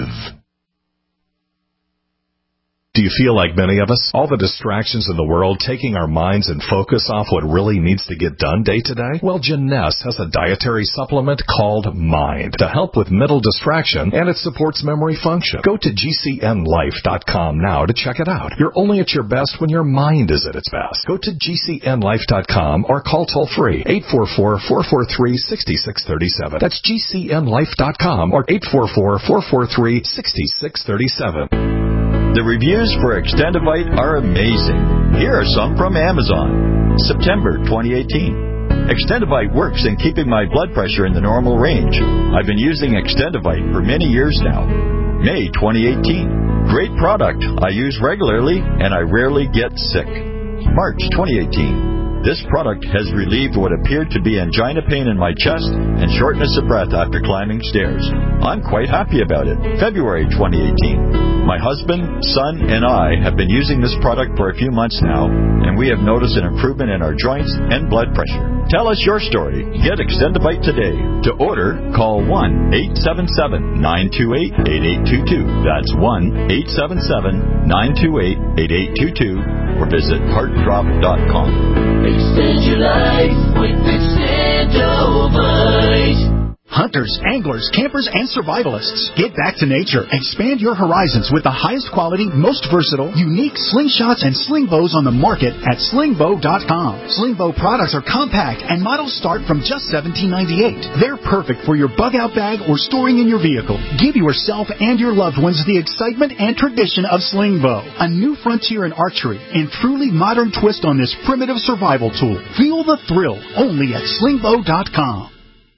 S3: Do you feel like many of us? All the distractions in the world taking our minds and focus off what really needs to get done day to day? Well, Jeunesse has a dietary supplement called Mind to help with mental distraction, and it supports memory function. Go to G C N life dot com now to check it out. You're only at your best when your mind is at its best. Go to G C N life dot com or call toll free eight four four, four four three, six six three seven. That's G C N life dot com or eight four four, four four three, six six three seven.
S4: The reviews for Extendivite are amazing. Here are some from Amazon. September twenty eighteen. Extendivite works in keeping my blood pressure in the normal range. I've been using Extendivite for many years now. May twenty eighteen. Great product. I use regularly and I rarely get sick. March twenty eighteen. This product has relieved what appeared to be angina pain in my chest and shortness of breath after climbing stairs. I'm quite happy about it. February twenty eighteen. My husband, son, and I have been using this product for a few months now, and we have noticed an improvement in our joints and blood pressure. Tell us your story. Get Extendivite today. To order, call one eight seven seven, nine two eight, eight eight two two. That's one eight seven seven, nine two eight, eight eight two two or visit heart drop dot com.
S5: Extend your life with Extendivite.
S6: Hunters, anglers, campers, and survivalists. Get back to nature. Expand your horizons with the highest quality, most versatile, unique slingshots and sling bows on the market at sling bow dot com. Sling bow products are compact and models start from just seventeen ninety-eight. They're perfect for your bug-out bag or storing in your vehicle. Give yourself and your loved ones the excitement and tradition of sling bow. A new frontier in archery and truly modern twist on this primitive survival tool. Feel the thrill only at sling bow dot com.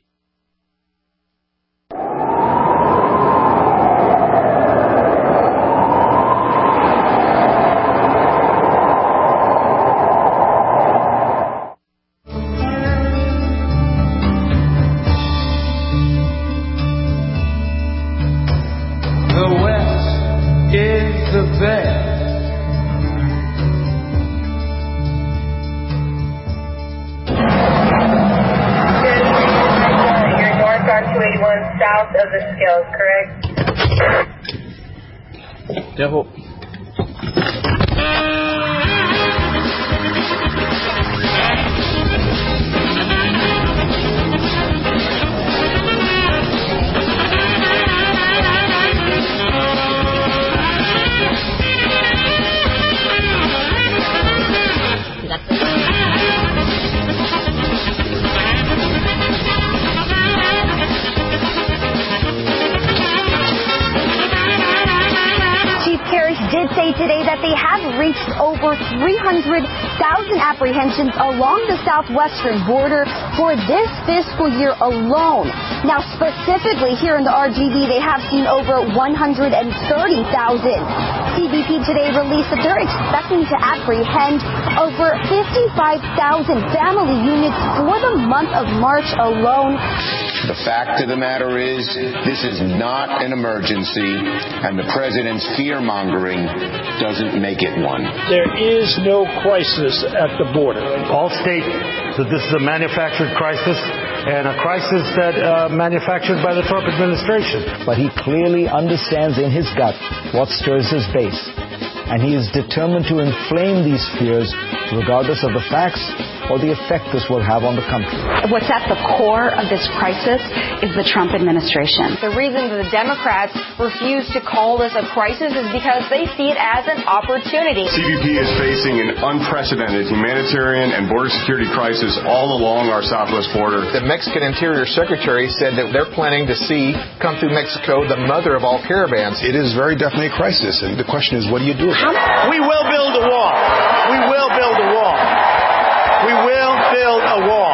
S21: South of the scales, correct?
S18: Devil.
S9: did say today that they have reached over three hundred thousand apprehensions along the southwestern border for this fiscal year alone. Now, specifically here in the R G V, they have seen over one hundred thirty thousand. C B P today released that they're expecting to apprehend over fifty-five thousand family units for the month of March alone.
S26: The fact of the matter is, this is not an emergency, and the president's fear-mongering doesn't make it one.
S18: There is no crisis at the border.
S27: All state that this is a manufactured crisis, and a crisis that uh, manufactured by the Trump administration.
S28: But he clearly understands in his gut what stirs his base, and he is determined to inflame these fears regardless of the facts or the effect this will have on the country.
S9: What's at the core of this crisis is the Trump administration. The reason the Democrats refuse to call this a crisis is because they see it as an opportunity.
S7: C B P is facing an unprecedented humanitarian and border security crisis all along our southwest border.
S10: The Mexican Interior Secretary said that they're planning to see come through Mexico the mother of all caravans.
S11: It is very definitely a crisis, and the question is, what do you do about it?
S13: We will build a wall. We will build a wall. We will build a wall.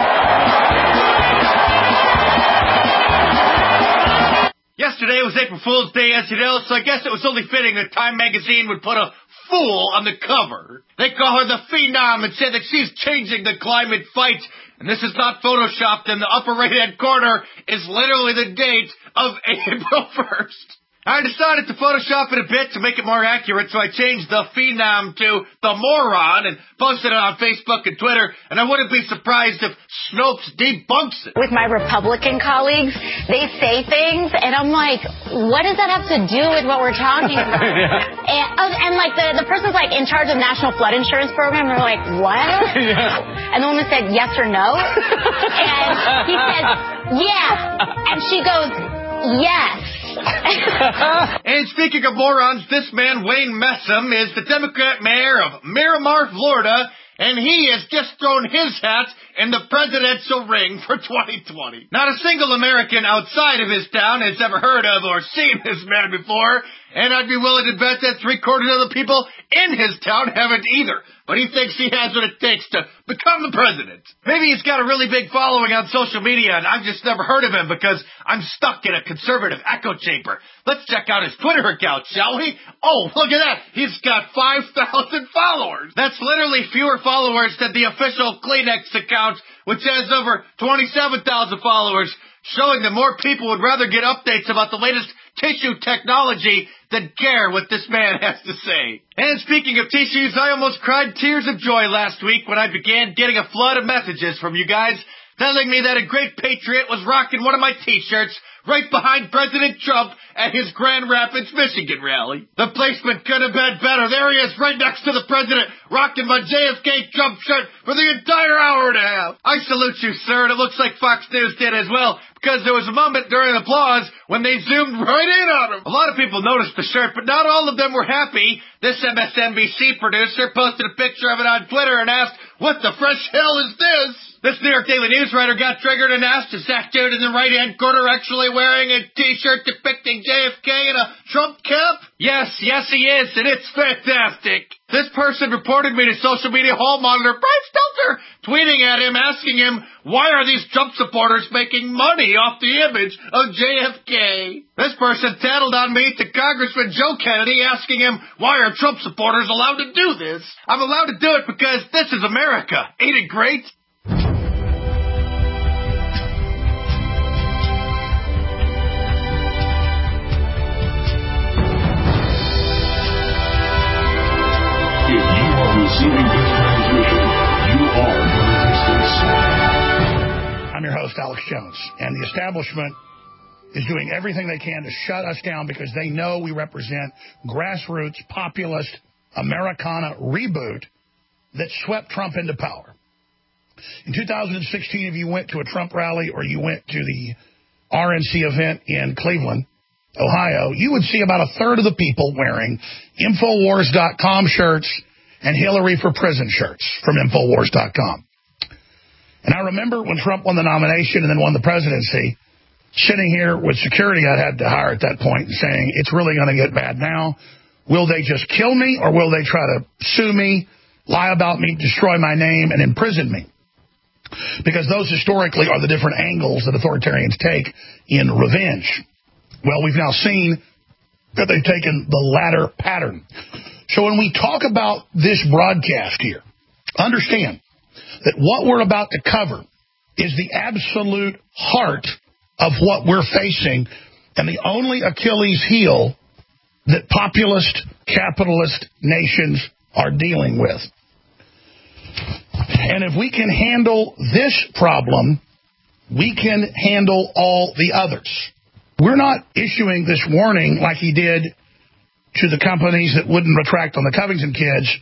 S14: Yesterday was April Fool's Day, as you know, so I guess it was only fitting that Time magazine would put a fool on the cover. They call her the Phenom and say that she's changing the climate fight. And this is not photoshopped, and the upper right-hand corner is literally the date of April first. I decided to Photoshop it a bit to make it more accurate, so I changed the Phenom to the Moron and posted it on Facebook and Twitter, and I wouldn't be surprised if Snopes debunks it.
S15: With my Republican colleagues, they say things, and I'm like, what does that have to do with what we're talking about? and, uh, and, like, the, the person's, like, in charge of National Flood Insurance Program, and they're like, what? yeah. And the woman said, yes or no? and he said, yeah. And she goes, yes.
S14: And speaking of morons, this man, Wayne Messam, is the Democrat mayor of Miramar, Florida, and he has just thrown his hat in the presidential ring for twenty twenty. Not a single American outside of his town has ever heard of or seen this man before, and I'd be willing to bet that three-quarters of the people in his town haven't either. But he thinks he has what it takes to become the president. Maybe he's got a really big following on social media, and I've just never heard of him because I'm stuck in a conservative echo chamber. Let's check out his Twitter account, shall we? Oh, look at that. He's got five thousand followers. That's literally fewer followers than the official Kleenex account, which has over twenty-seven thousand followers, showing that more people would rather get updates about the latest tissue technology than care what this man has to say. And speaking of tissues, I almost cried tears of joy last week when I began getting a flood of messages from you guys telling me that a great patriot was rocking one of my t-shirts right behind President Trump at his Grand Rapids, Michigan rally. The placement could have been better. There he is right next to the president, rocking my J F K Trump shirt for the entire hour and a half. I salute you, sir, and it looks like Fox News did as well, because there was a moment during applause when they zoomed right in on him. A lot of people noticed the shirt, but not all of them were happy. This M S N B C producer posted a picture of it on Twitter and asked, what the fresh hell is this? This New York Daily News writer got triggered and asked, is that dude in the right-hand corner actually wearing a t-shirt depicting J F K in a Trump cap? Yes, yes he is, and it's fantastic. This person reported me to social media hall monitor Brian Stelter, tweeting at him, asking him, why are these Trump supporters making money off the image of J F K? This person tattled on me to Congressman Joe Kennedy, asking him, why are Trump supporters allowed to do this? I'm allowed to do it because this is America. Ain't it great?
S1: Receiving this transmission, you are your resistance.
S2: I'm your host, Alex Jones, and the establishment is doing everything they can to shut us down because they know we represent grassroots, populist, Americana reboot that swept Trump into power. In two thousand sixteen, if you went to a Trump rally or you went to the R N C event in Cleveland, Ohio, you would see about a third of the people wearing Infowars dot com shirts and Hillary for Prison shirts from Infowars dot com. And I remember when Trump won the nomination and then won the presidency, sitting here with security I had to hire at that point and saying, it's really going to get bad now. Will they just kill me or will they try to sue me, lie about me, destroy my name, and imprison me? Because those historically are the different angles that authoritarians take in revenge. Well, we've now seen that they've taken the latter pattern. So when we talk about this broadcast here, understand that what we're about to cover is the absolute heart of what we're facing and the only Achilles heel that populist, capitalist nations are dealing with. And if we can handle this problem, we can handle all the others. We're not issuing this warning like he did to the companies that wouldn't retract on the Covington kids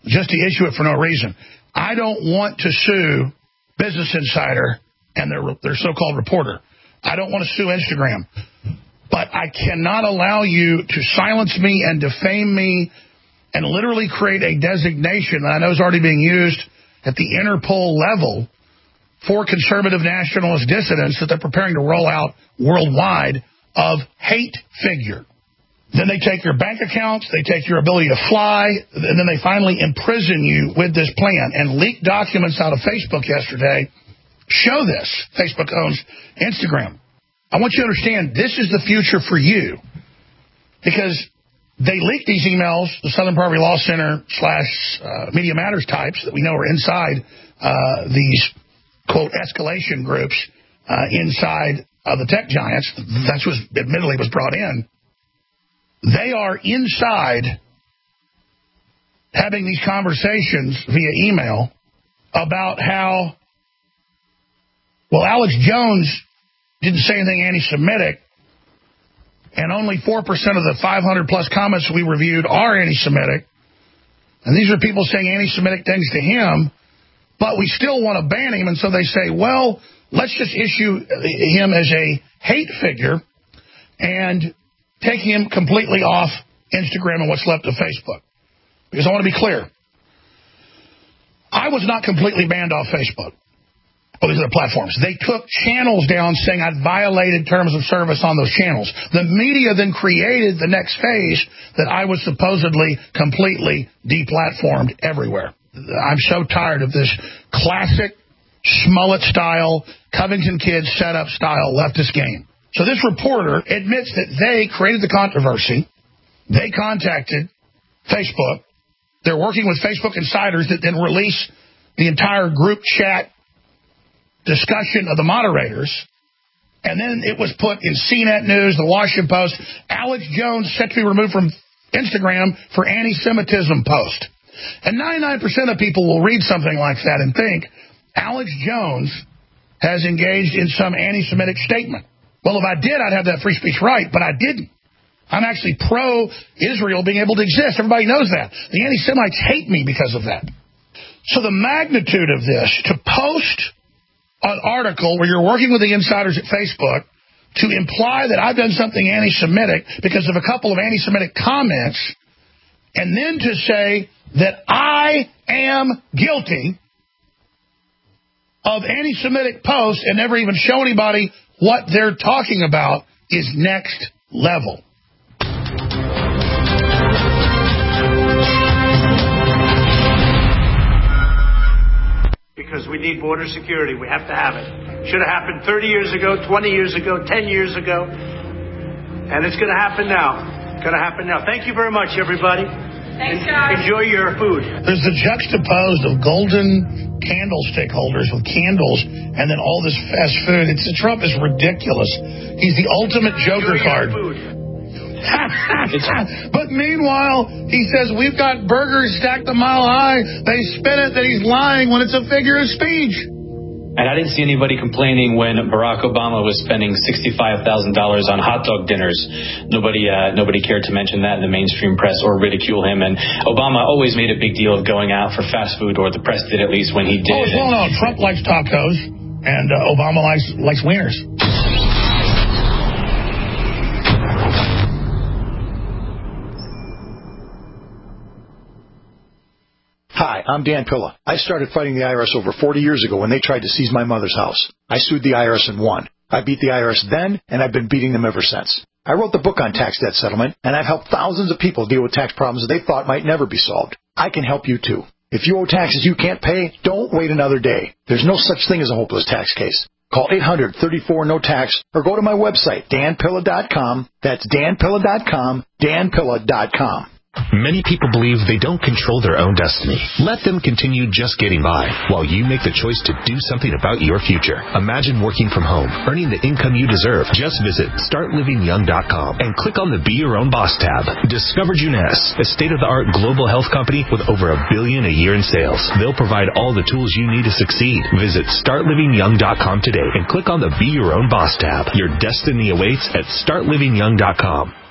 S2: just to issue it for no reason. I don't want to sue Business Insider and their, their so-called reporter. I don't want to sue Instagram. But I cannot allow you to silence me and defame me and literally create a designation that I know is already being used at the Interpol level for conservative nationalist dissidents that they're preparing to roll out worldwide of hate figure. Then they take your bank accounts, they take your ability to fly, and then they finally imprison you with this plan. And leaked documents out of Facebook yesterday show this. Facebook owns Instagram. I want you to understand this is the future for you, because they leaked these emails, the Southern Poverty Law Center slash uh, Media Matters types that we know are inside uh, these, quote, escalation groups uh, inside of the tech giants. That's what admittedly was brought in. They are inside having these conversations via email about how, well, Alex Jones didn't say anything anti-Semitic, and only four percent of the five hundred plus comments we reviewed are anti-Semitic. And these are people saying anti-Semitic things to him, but we still want to ban him. And so they say, well, let's just issue him as a hate figure and take him completely off Instagram and what's left of Facebook. Because I want to be clear, I was not completely banned off Facebook or these other platforms. They took channels down saying I'd violated terms of service on those channels. The media then created the next phase that I was supposedly completely deplatformed everywhere. I'm so tired of this classic Smollett-style, Covington Kids setup-style leftist game. So this reporter admits that they created the controversy. They contacted Facebook. They're working with Facebook insiders that then release the entire group chat discussion of the moderators. And then it was put in C net News, the Washington Post. Alex Jones set to be removed from Instagram for anti-Semitism post. And ninety-nine percent of people will read something like that and think Alex Jones has engaged in some anti-Semitic statement. Well, if I did, I'd have that free speech right, but I didn't. I'm actually pro-Israel being able to exist. Everybody knows that. The anti-Semites hate me because of that. So the magnitude of this, to post an article where you're working with the insiders at Facebook to imply that I've done something anti-Semitic because of a couple of anti-Semitic comments, and then to say that I am guilty of anti-Semitic posts and never even show anybody what they're talking about, is next level.
S27: Because we need border security. We have to have it. Should have happened thirty years ago, twenty years ago, ten years ago. And it's going to happen now. Going to happen now. Thank you very much, everybody.
S8: Thanks, guys.
S27: Enjoy your food.
S2: There's the juxtaposed of golden candlestick holders with candles and then all this fast food. It's Trump is ridiculous. He's the ultimate Joker card. But meanwhile, he says, we've got burgers stacked a mile high. They spin it that he's lying when it's a figure of speech.
S12: And I didn't see anybody complaining when Barack Obama was spending sixty-five thousand dollars on hot dog dinners. Nobody uh, nobody cared to mention that in the mainstream press or ridicule him. And Obama always made a big deal of going out for fast food, or the press did at least when he did.
S2: Oh, well, no, Trump likes tacos, and uh, Obama likes, likes wieners.
S16: Hi, I'm Dan Pilla. I started fighting the I R S over forty years ago when they tried to seize my mother's house. I sued the I R S and won. I beat the I R S then, and I've been beating them ever since. I wrote the book on tax debt settlement, and I've helped thousands of people deal with tax problems they thought might never be solved. I can help you, too. If you owe taxes you can't pay, don't wait another day. There's no such thing as a hopeless tax case. Call eight hundred, thirty-four, no tax or go to my website, dan pilla dot com. That's dan pilla dot com, dan pilla dot com.
S17: Many people believe they don't control their own destiny. Let them continue just getting by while you make the choice to do something about your future. Imagine working from home, earning the income you deserve. Just visit start living young dot com and click on the Be Your Own Boss tab. Discover Juness, a state-of-the-art global health company with over a billion a year in sales. They'll provide all the tools you need to succeed. Visit start living young dot com today and click on the Be Your Own Boss tab. Your destiny awaits at start living young dot com.